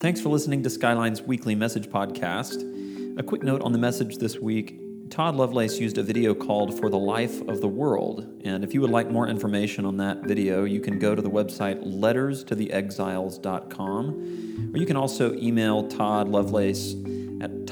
Thanks for listening to Skyline's weekly message podcast. A quick note on the message this week. Todd Lovelace used a video called For the Life of the World, and if you would like more information on that video, you can go to the website letterstotheexiles.com, or you can also email Todd Lovelace at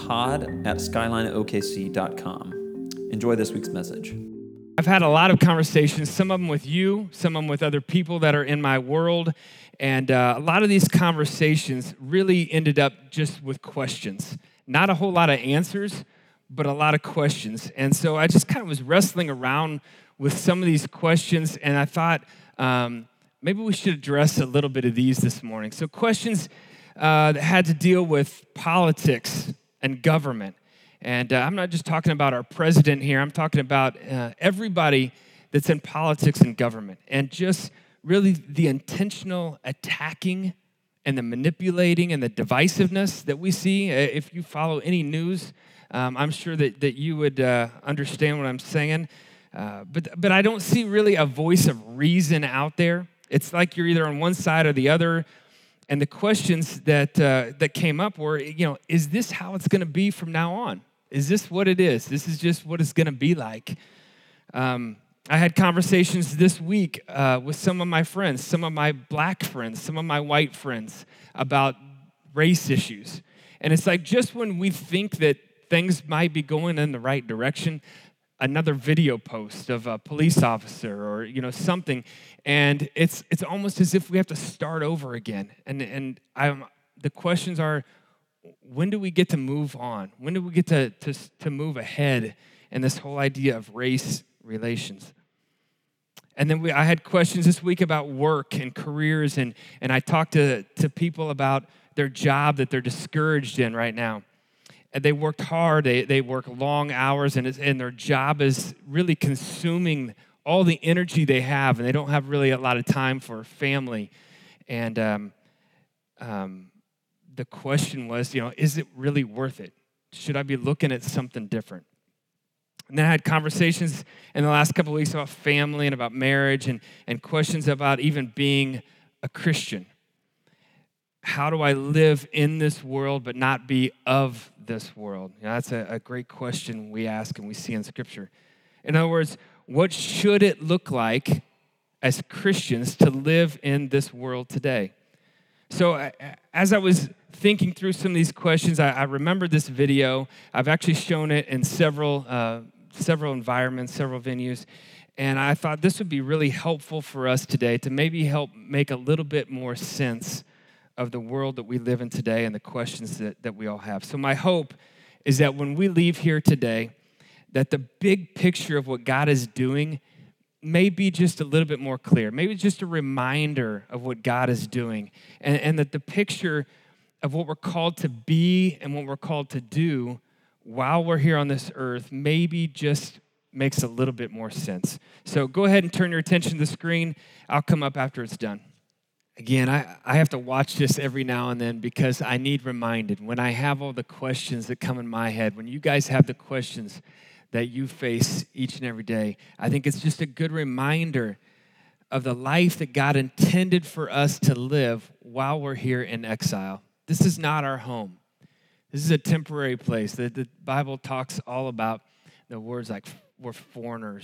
todd@skylineokc.com. Enjoy this week's message. I've had a lot of conversations, some of them with you, some of them with other people that are in my world, and a lot of these conversations really ended up just with questions. Not a whole lot of answers, but a lot of questions. And so I just kind of was wrestling around with some of these questions, and I thought maybe we should address a little bit of these this morning. So questions that had to deal with politics and government. And I'm not just talking about our president here. I'm talking about everybody that's in politics and government. And just really the intentional attacking and the manipulating and the divisiveness that we see. If you follow any news, I'm sure that you would understand what I'm saying. But I don't see really a voice of reason out there. It's like you're either on one side or the other. And the questions that came up were, is this how it's going to be from now on? Is this what it is? This is just what it's going to be like. I had conversations this week with some of my friends, some of my black friends, some of my white friends about race issues. And it's like just when we think that things might be going in the right direction, another video post of a police officer or something, and it's almost as if we have to start over again. And the questions are, when do we get to move on? When do we get to move ahead in this whole idea of race relations? And then I had questions this week about work and careers, and I talked to people about their job that they're discouraged in right now. And they worked hard, they work long hours, and their job is really consuming all the energy they have, and they don't have really a lot of time for family. And the question was, is it really worth it? Should I be looking at something different? And then I had conversations in the last couple of weeks about family and about marriage and questions about even being a Christian. How do I live in this world but not be of this world? That's a great question we ask and we see in Scripture. In other words, what should it look like as Christians to live in this world today? So as I was thinking through some of these questions, I remembered this video. I've actually shown it in several environments, several venues, and I thought this would be really helpful for us today to maybe help make a little bit more sense of the world that we live in today and the questions that we all have. So my hope is that when we leave here today, that the big picture of what God is doing may be just a little bit more clear. Maybe just a reminder of what God is doing, and that the picture of what we're called to be and what we're called to do while we're here on this earth maybe just makes a little bit more sense. So go ahead and turn your attention to the screen. I'll come up after it's done. Again, I have to watch this every now and then because I need reminded. When I have all the questions that come in my head, when you guys have the questions that you face each and every day, I think it's just a good reminder of the life that God intended for us to live while we're here in exile. This is not our home. This is a temporary place. The Bible talks all about the words like we're foreigners,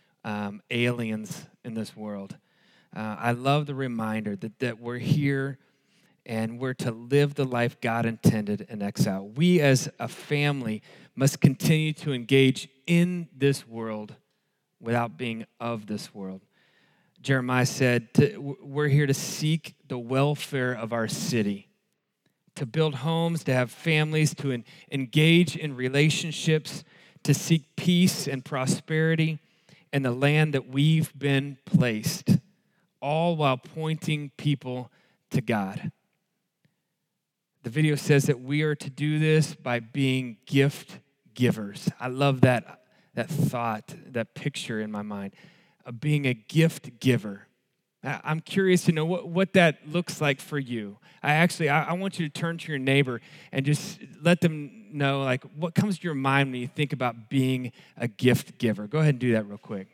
aliens in this world. I love the reminder that we're here and we're to live the life God intended in exile. We as a family must continue to engage in this world without being of this world. Jeremiah said, we're here to seek the welfare of our city, to build homes, to have families, to engage in relationships, to seek peace and prosperity in the land that we've been placed, all while pointing people to God. The video says that we are to do this by being gift givers. I love that thought, that picture in my mind of being a gift giver. I'm curious to know what that looks like for you. I want you to turn to your neighbor and just let them know, like, what comes to your mind when you think about being a gift giver. Go ahead and do that real quick.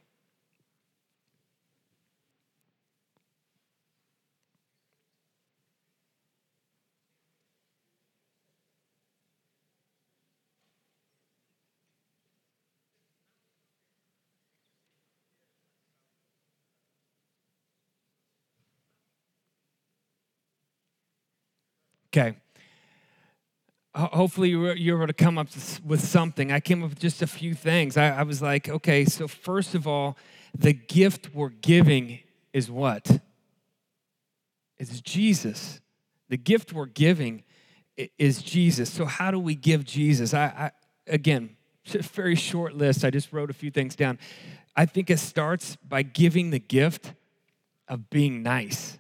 Okay. Hopefully you were able to come up with something. I came up with just a few things. I was like, okay, so first of all, the gift we're giving is what? It's Jesus. The gift we're giving is Jesus. So how do we give Jesus? Again, very short list. I just wrote a few things down. I think it starts by giving the gift of being nice,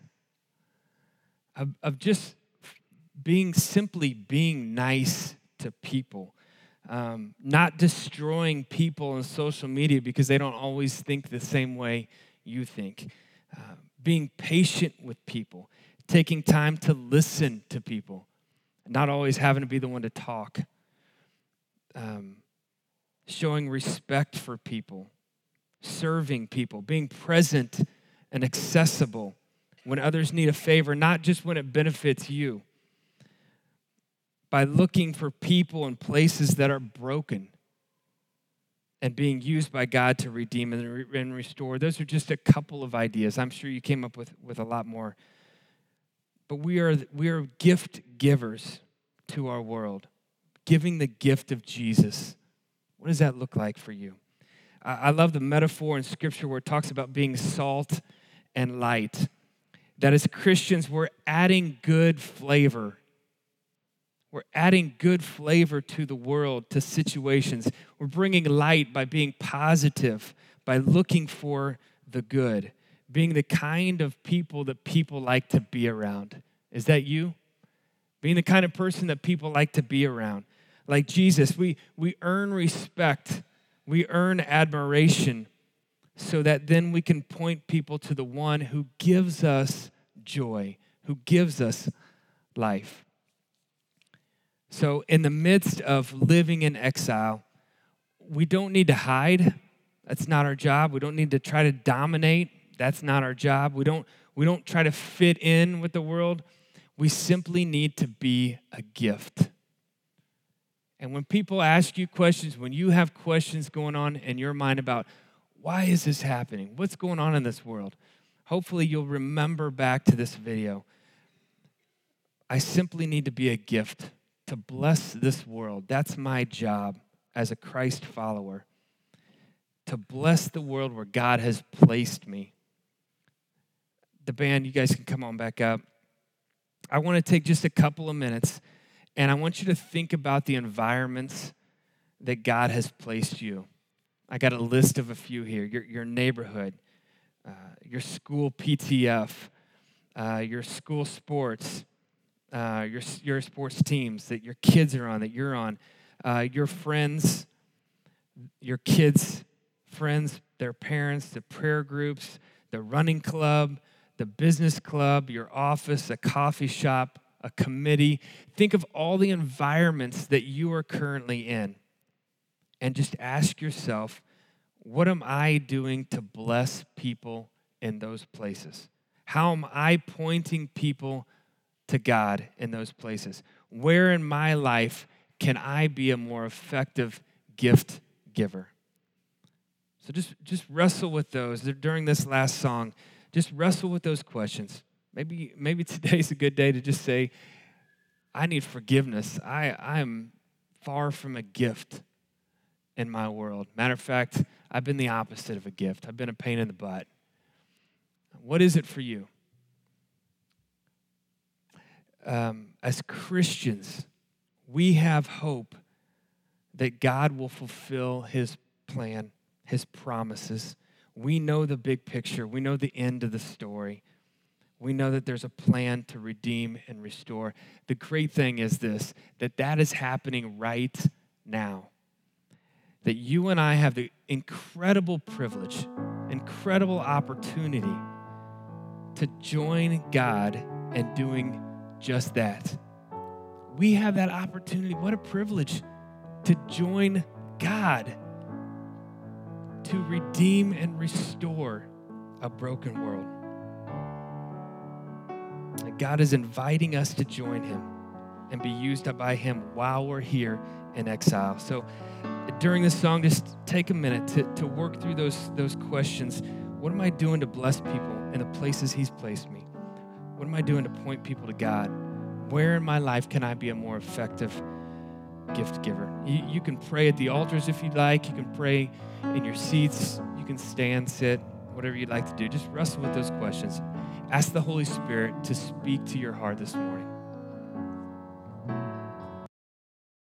of just simply being nice to people, not destroying people on social media because they don't always think the same way you think, being patient with people, taking time to listen to people, not always having to be the one to talk, showing respect for people, serving people, being present and accessible when others need a favor, not just when it benefits you, by looking for people and places that are broken and being used by God to redeem and restore. Those are just a couple of ideas. I'm sure you came up with a lot more. But we are gift givers to our world, giving the gift of Jesus. What does that look like for you? I love the metaphor in Scripture where it talks about being salt and light, that as Christians, we're adding good flavor. We're adding good flavor to the world, to situations. We're bringing light by being positive, by looking for the good, being the kind of people that people like to be around. Is that you? Being the kind of person that people like to be around. Like Jesus, we earn respect, we earn admiration, so that then we can point people to the one who gives us joy, who gives us life. So in the midst of living in exile, we don't need to hide. That's not our job. We don't need to try to dominate. That's not our job. We don't try to fit in with the world. We simply need to be a gift. And when people ask you questions, when you have questions going on in your mind about why is this happening? What's going on in this world? Hopefully you'll remember back to this video. I simply need to be a gift to bless this world. That's my job as a Christ follower, to bless the world where God has placed me. The band, you guys can come on back up. I want to take just a couple of minutes, and I want you to think about the environments that God has placed you. I got a list of a few here. Your neighborhood, your school PTF, your school sports, your sports teams that your kids are on, that you're on, your friends, your kids' friends, their parents, the prayer groups, the running club, the business club, your office, a coffee shop, a committee. Think of all the environments that you are currently in and just ask yourself, what am I doing to bless people in those places? How am I pointing people to God in those places? Where in my life can I be a more effective gift giver? So just wrestle with those during this last song. Just wrestle with those questions. Maybe today's a good day to just say, I need forgiveness. I'm far from a gift in my world. Matter of fact, I've been the opposite of a gift. I've been a pain in the butt. What is it for you? As Christians, we have hope that God will fulfill his plan, his promises. We know the big picture. We know the end of the story. We know that there's a plan to redeem and restore. The great thing is this, that is happening right now. That you and I have the incredible privilege, incredible opportunity to join God in doing just that. We have that opportunity. What a privilege to join God to redeem and restore a broken world. And God is inviting us to join him and be used by him while we're here in exile. So during this song, just take a minute to work through those questions. What am I doing to bless people in the places he's placed me? What am I doing to point people to God? Where in my life can I be a more effective gift giver? You can pray at the altars if you'd like. You can pray in your seats. You can stand, sit, whatever you'd like to do. Just wrestle with those questions. Ask the Holy Spirit to speak to your heart this morning.